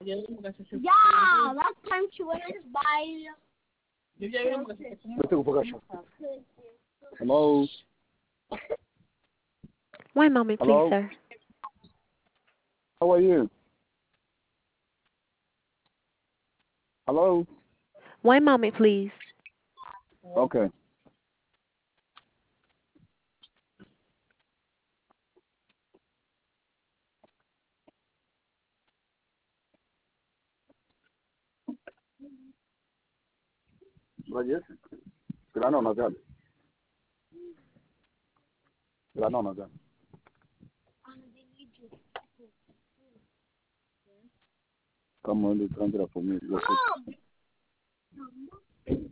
Yeah, last time she went by. Hello? One moment, please, Hello? sir. How are you? Hello? One moment, please. Okay. Yes. Granona, God. Granona, God. Come on, you come for me.